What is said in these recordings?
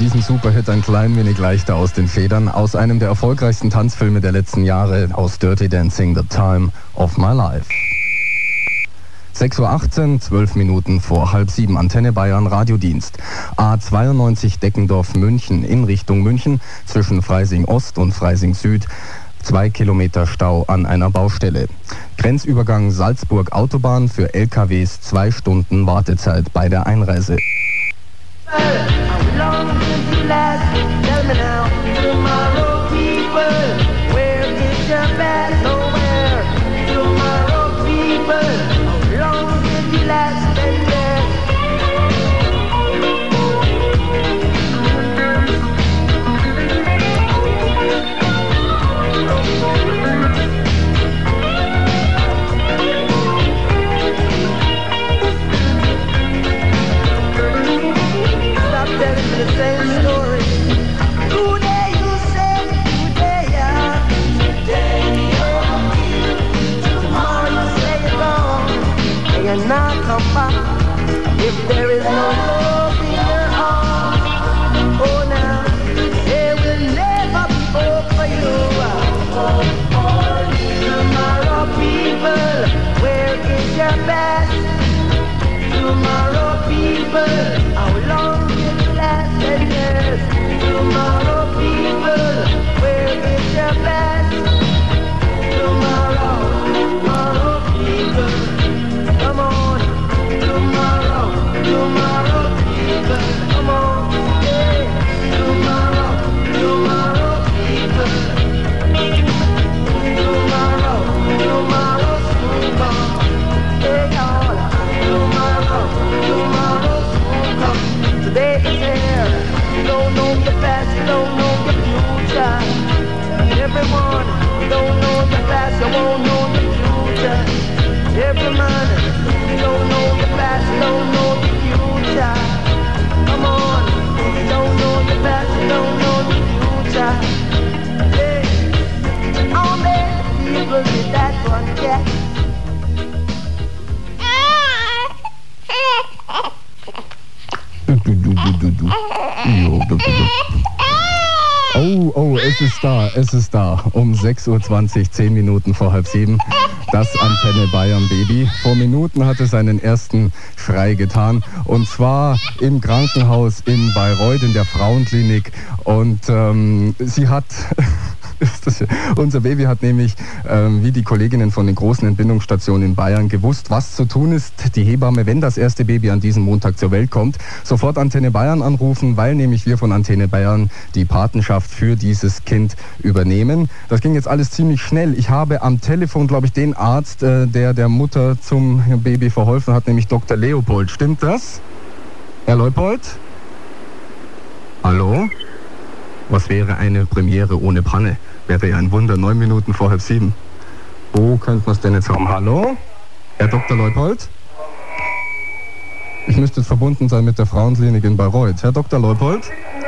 diesem Superhit ein klein wenig leichter aus den Federn. Aus einem der erfolgreichsten Tanzfilme der letzten Jahre, aus Dirty Dancing, The Time of My Life. 6:18 Uhr, 12 Minuten vor halb 7, Antenne Bayern, Radiodienst. A92 Deckendorf München in Richtung München, zwischen Freising Ost und Freising Süd. 2 Kilometer Stau an einer Baustelle. Grenzübergang Salzburg Autobahn, für LKWs 2 Stunden Wartezeit bei der Einreise. If there is no love in your heart, oh now, there will never be hope for you. Tomorrow people, where is your best? Tomorrow people, how long will it last? And yes, tomorrow people, where is your best? Tomorrow people, come on. Tomorrow, people, come on, yeah. Tomorrow, people. Tomorrow, soon come. Hey, y'all. Tomorrow, soon come. Today is here. You don't know your past, you don't know your future. Everyone, you don't know your past, you won't know your future. Every man, you don't know your past, you don't know your future. Come on, you don't know your past, you don't know your future. Hey, how many people did that one get? Oh, es ist da. Um 6:20 Uhr, 10 Minuten vor halb 7. Das Antenne Bayern Baby. Vor Minuten hat es seinen ersten Schrei getan. Und zwar im Krankenhaus in Bayreuth, in der Frauenklinik. Und sie hat... Unser Baby hat nämlich, wie die Kolleginnen von den großen Entbindungsstationen in Bayern, gewusst, was zu tun ist. Die Hebamme, wenn das erste Baby an diesem Montag zur Welt kommt, sofort Antenne Bayern anrufen, weil nämlich wir von Antenne Bayern die Patenschaft für dieses Kind übernehmen. Das ging jetzt alles ziemlich schnell. Ich habe am Telefon, glaube ich, den Arzt, der Mutter zum Baby verholfen hat, nämlich Dr. Leopold. Stimmt das? Herr Leupold? Hallo? Was wäre eine Premiere ohne Panne? Wäre ja ein Wunder, 9 Minuten vor halb 7. Wo könnte man es denn jetzt haben? Hallo? Herr Dr. Leupold? Ich müsste jetzt verbunden sein mit der Frauenklinik in Bayreuth. Herr Dr. Leupold?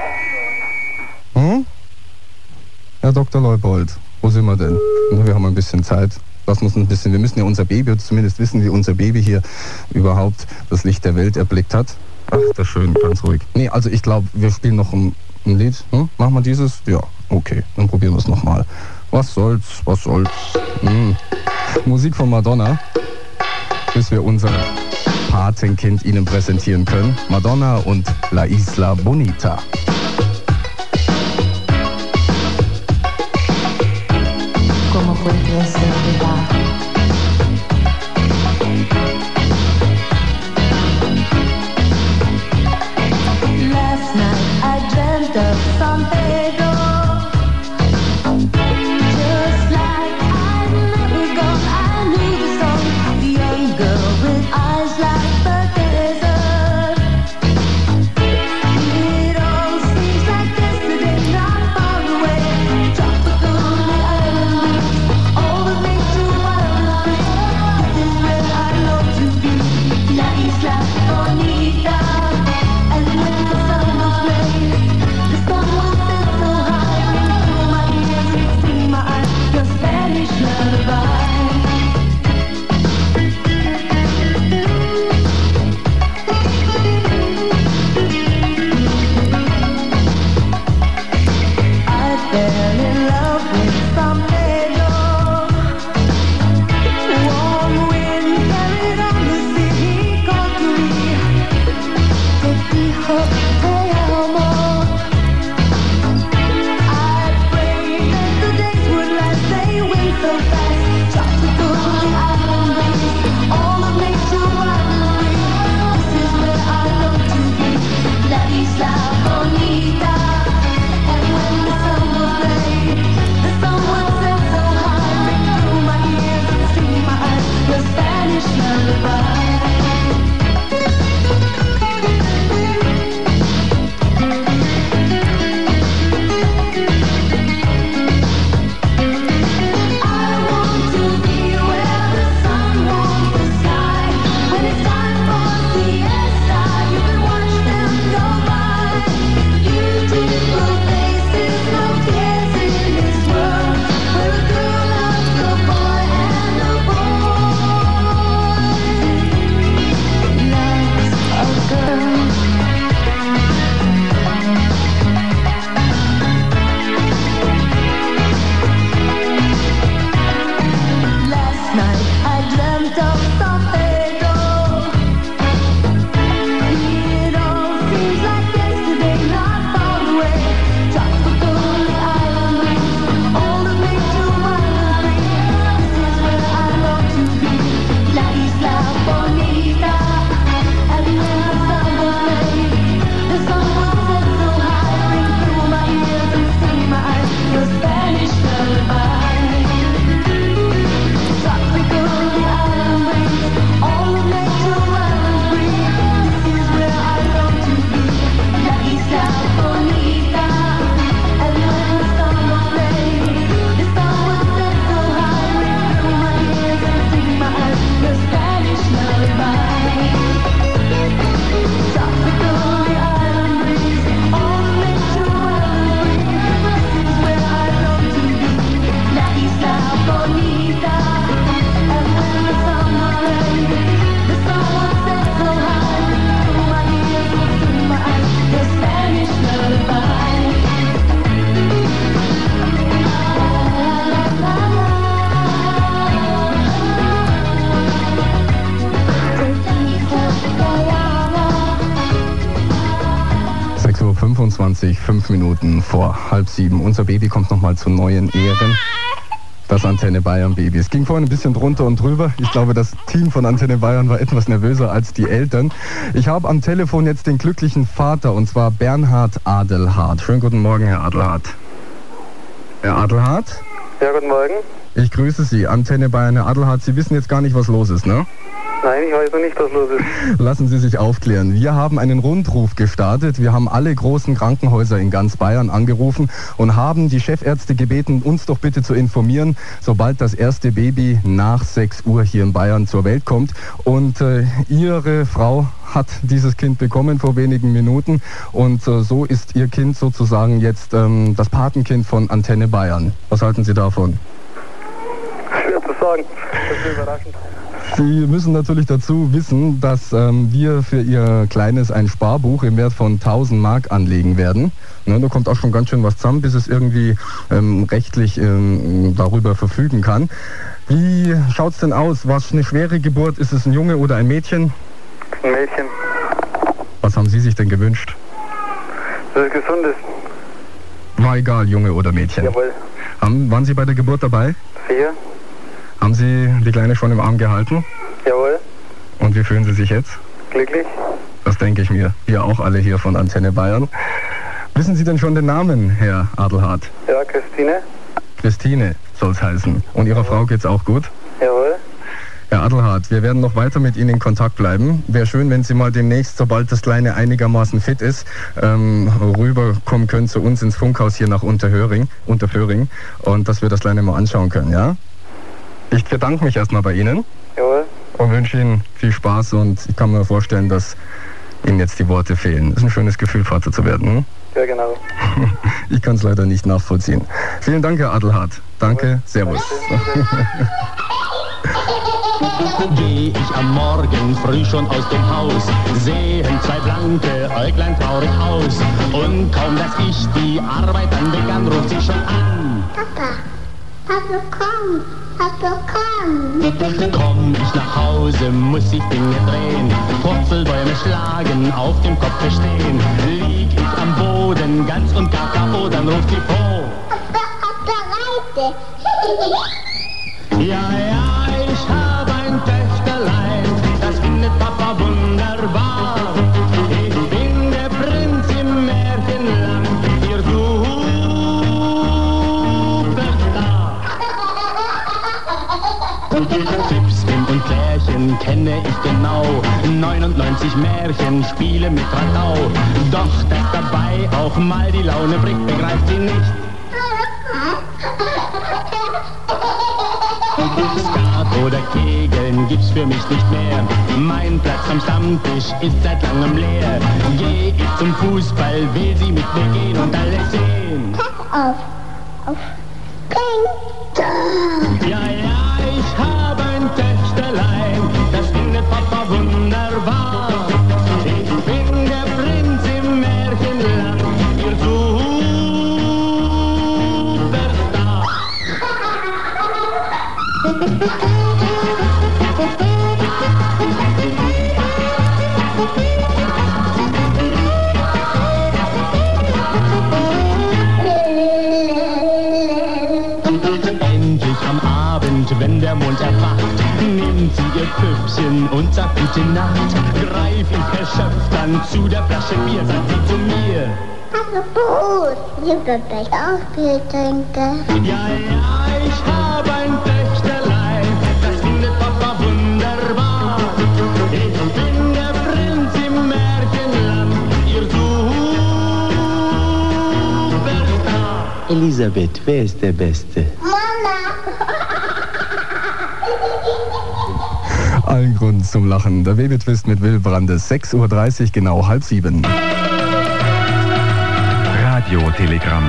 Herr Dr. Leupold, wo sind wir denn? Wir haben ein bisschen Zeit. Lass uns ein bisschen, wir müssen ja unser Baby, oder zumindest wissen, wie unser Baby hier überhaupt das Licht der Welt erblickt hat. Ach, das ist schön, ganz ruhig. Nee, also ich glaube, wir spielen noch ein Lied. Machen wir dieses? Ja, okay, dann probieren wir es nochmal. Was soll's? Musik von Madonna, bis wir unser Patenkind Ihnen präsentieren können. Madonna und La Isla Bonita. Como puede ser verdad. Last night I dreamt of San Pedro, just like I never go. I knew the song, the young girl with eyes like the desert. It all 6:20, 5 Minuten vor 6:30. Unser Baby kommt nochmal zu neuen Ehren. Das Antenne Bayern Baby. Es ging vorhin ein bisschen drunter und drüber. Ich glaube, das Team von Antenne Bayern war etwas nervöser als die Eltern. Ich habe am Telefon jetzt den glücklichen Vater, und zwar Bernhard Adelhardt. Schönen guten Morgen, Herr Adelhardt. Herr Adelhardt? Ja, guten Morgen. Ich grüße Sie, Antenne Bayern. Herr Adelhardt, Sie wissen jetzt gar nicht, was los ist, ne? Nein, ich weiß noch nicht, was los ist. Lassen Sie sich aufklären. Wir haben einen Rundruf gestartet. Wir haben alle großen Krankenhäuser in ganz Bayern angerufen und haben die Chefärzte gebeten, uns doch bitte zu informieren, sobald das erste Baby nach 6 Uhr hier in Bayern zur Welt kommt. Und Ihre Frau hat dieses Kind bekommen vor wenigen Minuten. Und so ist Ihr Kind sozusagen jetzt das Patenkind von Antenne Bayern. Was halten Sie davon? Schwer zu sagen. Das ist überraschend. Sie müssen natürlich dazu wissen, dass wir für Ihr Kleines ein Sparbuch im Wert von 1000 Mark anlegen werden. Ne, da kommt auch schon ganz schön was zusammen, bis es irgendwie rechtlich darüber verfügen kann. Wie schaut's denn aus? War es eine schwere Geburt? Ist es ein Junge oder ein Mädchen? Ein Mädchen. Was haben Sie sich denn gewünscht? Dass es gesund ist. War egal, Junge oder Mädchen. Jawohl. Waren Sie bei der Geburt dabei? 4. Haben Sie die Kleine schon im Arm gehalten? Jawohl. Und wie fühlen Sie sich jetzt? Glücklich. Das denke ich mir. Wir auch alle hier von Antenne Bayern. Wissen Sie denn schon den Namen, Herr Adelhardt? Ja, Christine. Christine soll es heißen. Und Ihrer Frau geht's auch gut? Jawohl. Herr Adelhardt, wir werden noch weiter mit Ihnen in Kontakt bleiben. Wäre schön, wenn Sie mal demnächst, sobald das Kleine einigermaßen fit ist, rüberkommen können zu uns ins Funkhaus hier nach Unterföhring und dass wir das Kleine mal anschauen können, ja? Ich bedanke mich erstmal bei Ihnen. Jawohl. Und wünsche Ihnen viel Spaß, und ich kann mir vorstellen, dass Ihnen jetzt die Worte fehlen. Es ist ein schönes Gefühl, Vater zu werden. Hm? Ja, genau. Ich kann es leider nicht nachvollziehen. Vielen Dank, Herr Adelhardt. Danke, Servus. Geh ich am Morgen früh schon aus dem Haus, sehen 2 blanke Äuglein traurig aus. Und kaum, dass ich die Arbeit dann begann, ruft sie schon an. Papa, komm. Papa, komm. Komm ich nach Hause, muss ich Dinge drehen, Purzelbäume schlagen, auf dem Kopf stehen. Lieg ich am Boden, ganz und gar K.O., dann ruft sie froh. Papa, Reite. Ja, ich habe ein Töchterlein, das findet Papa wunderbar. Ich bin der Prinz im Märchenland, ihr Superstar. Fips, Wind und Klärchen kenne ich genau, 99 Märchen spiele mit Radau. Doch, dass dabei auch mal die Laune bricht, begreift sie nicht. Skat oder Kegeln gibt's für mich nicht mehr. Mein Platz am Stammtisch ist seit langem leer. Geh ich zum Fußball, will sie mit mir gehen und alles sehen. Pass auf. Ja, ich habe ein Töchterlein, das findet Papa wunderbar. Ich bin der Prinz im Märchenland, ihr Superstar. Endlich am Abend, wenn der Mond erwacht, nimmt sie ihr Püppchen und sagt gute Nacht. Greif ich erschöpft dann zu der Flasche Bier, sagt sie zu mir. Papa, Brot. Ich will gleich auch Bier trinken. Ja, ich habe ein Töchterlein, das findet Papa wunderbar. Ich bin der Prinz im Märchenland, ihr Superstar. Elisabeth, wer ist der Beste? Allen Grund zum Lachen. Der Babytwist mit Will Brandes. 6:30 Uhr, genau 6:30. Radiotelegramm.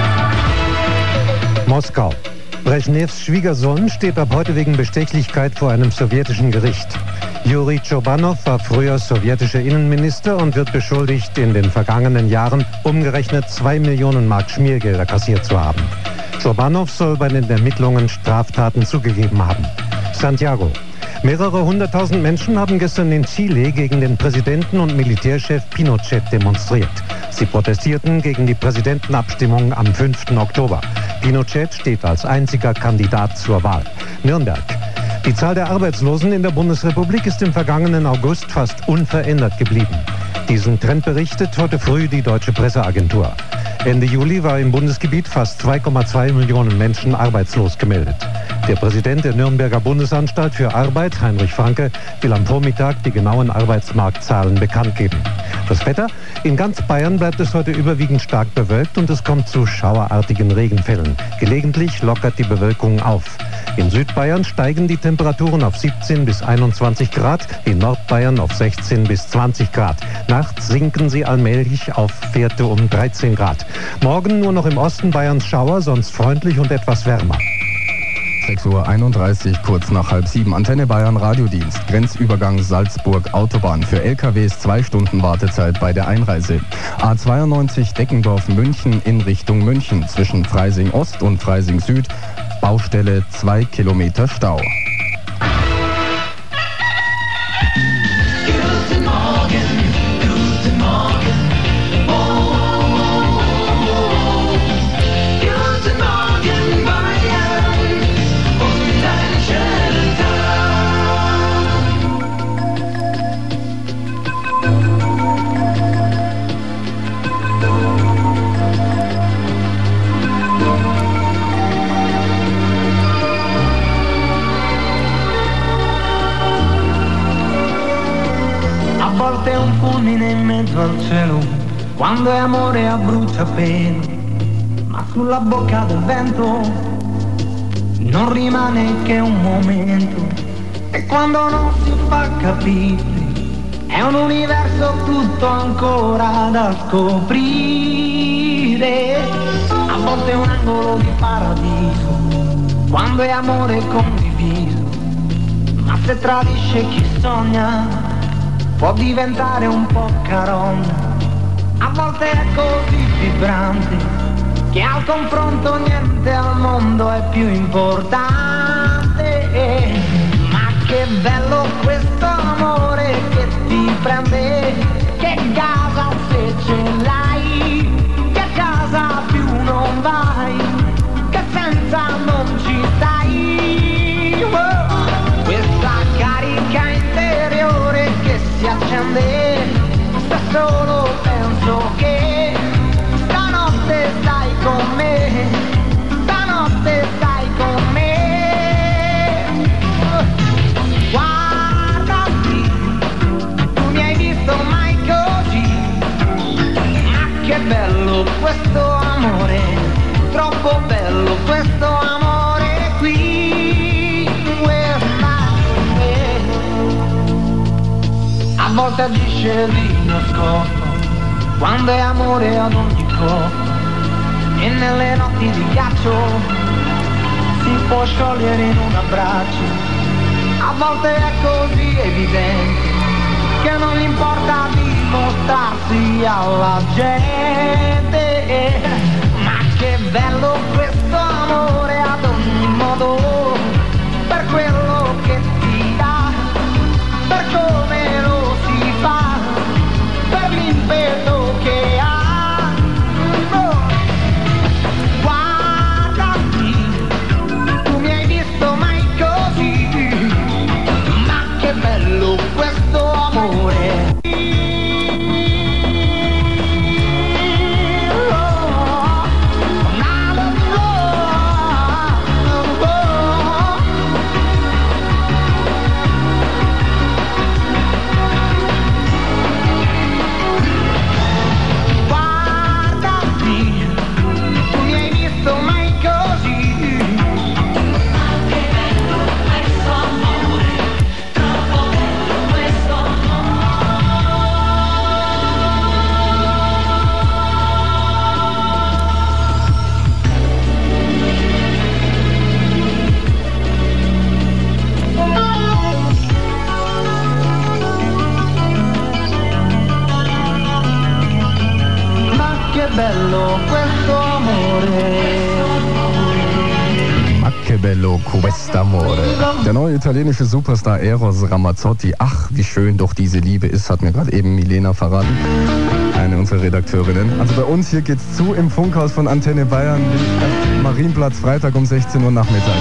Moskau. Brezhnevs Schwiegersohn steht ab heute wegen Bestechlichkeit vor einem sowjetischen Gericht. Juri Tschobanow war früher sowjetischer Innenminister und wird beschuldigt, in den vergangenen Jahren umgerechnet 2 Millionen Mark Schmiergelder kassiert zu haben. Tschobanow soll bei den Ermittlungen Straftaten zugegeben haben. Santiago. Mehrere 100.000 Menschen haben gestern in Chile gegen den Präsidenten und Militärchef Pinochet demonstriert. Sie protestierten gegen die Präsidentenabstimmung am 5. Oktober. Pinochet steht als einziger Kandidat zur Wahl. Nürnberg. Die Zahl der Arbeitslosen in der Bundesrepublik ist im vergangenen August fast unverändert geblieben. Diesen Trend berichtet heute früh die Deutsche Presseagentur. Ende Juli war im Bundesgebiet fast 2,2 Millionen Menschen arbeitslos gemeldet. Der Präsident der Nürnberger Bundesanstalt für Arbeit, Heinrich Franke, will am Vormittag die genauen Arbeitsmarktzahlen bekannt geben. Das Wetter? In ganz Bayern bleibt es heute überwiegend stark bewölkt und es kommt zu schauerartigen Regenfällen. Gelegentlich lockert die Bewölkung auf. In Südbayern steigen die Temperaturen auf 17 bis 21 Grad, in Nordbayern auf 16 bis 20 Grad. Nachts sinken sie allmählich auf Werte um 13 Grad. Morgen nur noch im Osten Bayerns Schauer, sonst freundlich und etwas wärmer. 6:31 Uhr, kurz nach 6:30, Antenne Bayern Radiodienst, Grenzübergang Salzburg Autobahn. Für LKWs 2 Stunden Wartezeit bei der Einreise. A92 Deckendorf München in Richtung München, zwischen Freising Ost und Freising Süd, Baustelle 2 Kilometer Stau. Guten Morgen, guten Morgen. Oh, oh, oh, oh. Guten Morgen, Bayern. Und einen schönen A volte è un fulmine in mezzo al cielo, quando è amore a bruciapelo, ma sulla bocca del vento non rimane che un momento, e quando non si fa capire è un universo tutto ancora da scoprire. A volte è un angolo di paradiso, quando è amore condiviso, ma se tradisce chi sogna può diventare un po' carogna. A volte è così vibrante che al confronto niente al mondo è più importante. Ma che bello questo amore che ti prende, che casa se ce l'hai, che a casa più non vai, che senza non ci stai. Oh, questa carica interiore che si accende, se solo penso che stanotte stai con me, stanotte stai con me. Guardati, tu mi hai visto mai così, ma che bello questo amore, troppo bello questo amore qui. A volte agisce di nascosto, quando è amore ad ogni costo, e nelle notti di ghiaccio si può sciogliere in un abbraccio. A volte è così evidente che non gli importa dimostrarsi alla gente. Ma che bello questo amore ad ogni modo, per quello che ti dà, per come lo si fa, per l'impeto che ha. Oh. Guardami, tu mi hai visto mai così, ma che bello questo amore. Bello questo amore. Ma che bello quest'amore. Der neue italienische Superstar Eros Ramazzotti. Ach, wie schön doch diese Liebe ist, hat mir gerade eben Milena verraten. Ein eine unserer Redakteurinnen. Also bei uns hier geht's zu im Funkhaus von Antenne Bayern, Marienplatz, Freitag um 16 Uhr Nachmittag.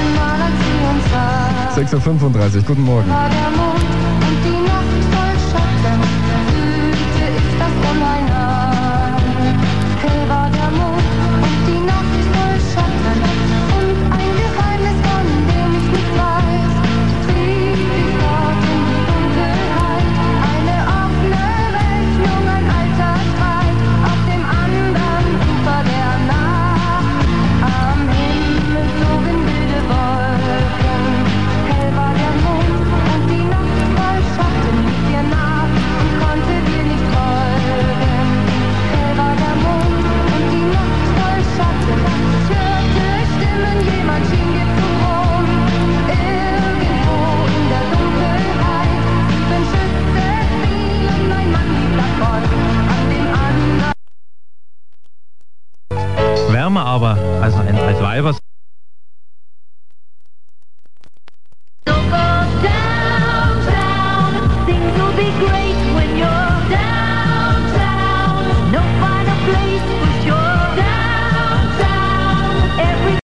6:35 Uhr, guten Morgen. War der Mond und die Nacht voll Schatten, fühlte ich das Unheil an. Hell war der Mond und die Nacht voll Schatten und ein Geheimnis, von dem ich nicht weiß, trieb ich dort in die Dunkelheit. Eine offene Rechnung, ein alter Streit auf dem anderen Ufer der Nacht. Am Himmel flogen wilde Wolken. Hell war der Mond und die Nacht voll Schatten lief ihr nach und konnte dir nicht folgen. Hell war der Mond und die Nacht voll Schatten. Ich hörte Stimmen, jemand schien dir zu drohen. Irgendwo in der Dunkelheit 7 Schüsse fielen, ein Mann lief davon an dem anderen. Wärmer aber, also als Weiber. So go downtown, things will be great when you're downtown. No finer place for sure.